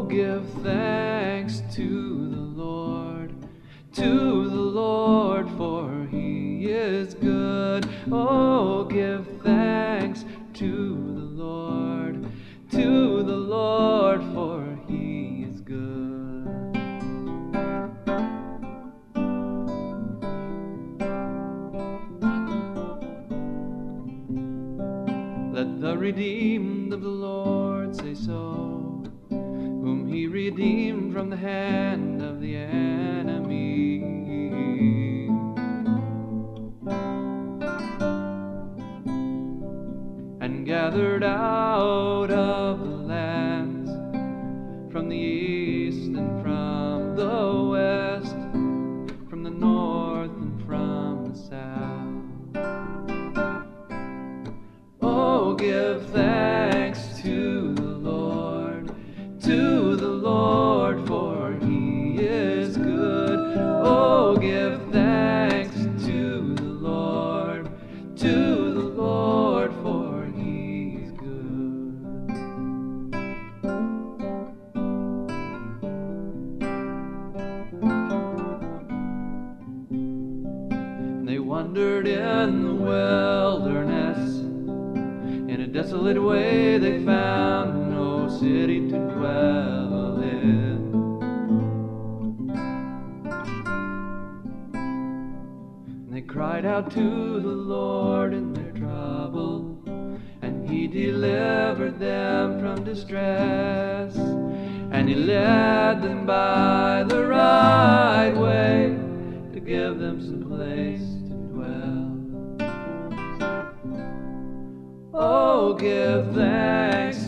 give thanks to the Lord, for He is good. Oh, give thanks to the Lord, for He is good. Let the redeemed of the Lord say so, whom He redeemed from the hand of the enemy, and gathered out of the lands, from the east and from the west, from the north and from the south. Oh, give thanks to the Lord, for He is good. Oh, give thanks to the Lord, for He is good. They wandered in the wilderness. In a desolate way they found no city to dwell in. They cried out to the Lord in their trouble, and He delivered them from distress. And He led them by the right way to give them some place to dwell. Oh, give thanks